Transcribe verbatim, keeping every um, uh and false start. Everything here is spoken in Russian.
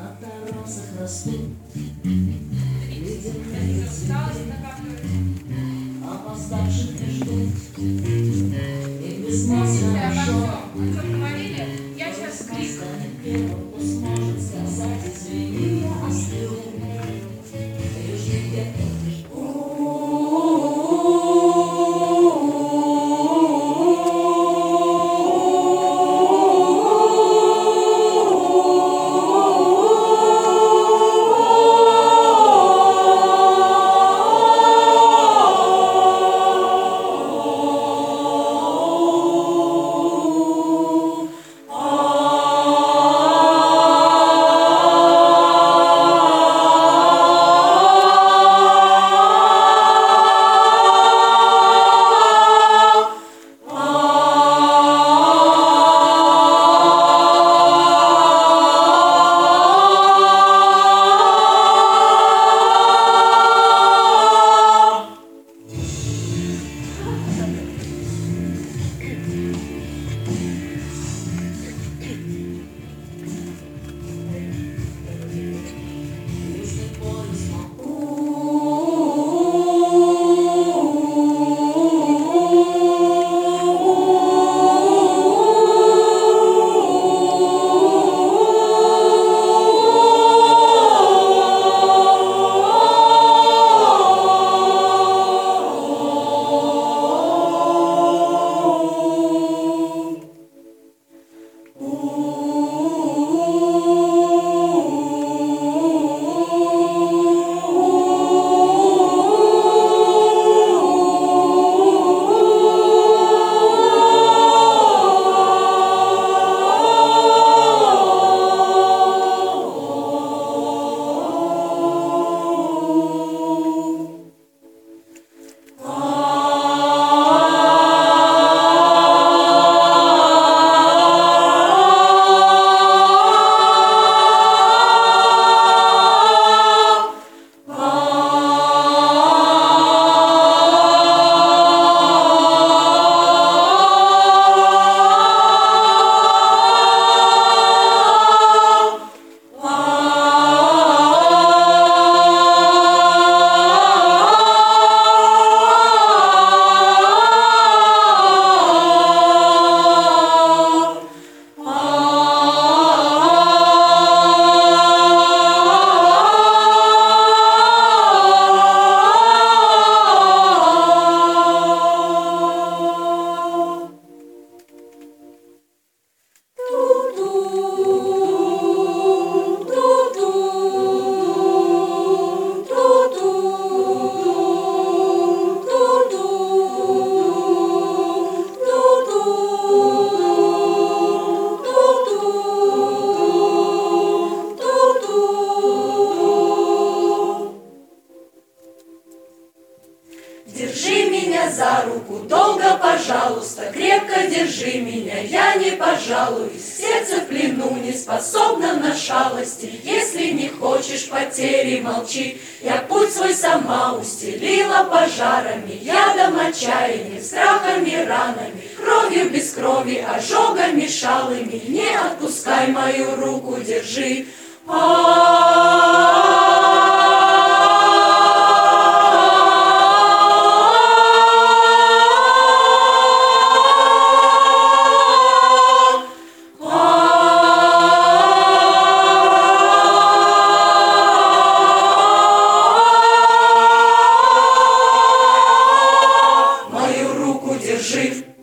розах растут ледяные цветы, опоздавших не ждут, и без нас хорошо. Кто станет первым, кто сможет сказать: извини, я остыл. Южный ветер лишь Держи меня за руку, долго, пожалуйста, крепко держи меня, я не пожалуюсь. Сердце в плену не способно на шалости, если не хочешь потери, молчи. Я путь свой сама устелила пожарами, ядом, отчаянием, страхами, ранами, кровью без крови, ожогами шалыми. Не отпускай мою руку, держи. Жив.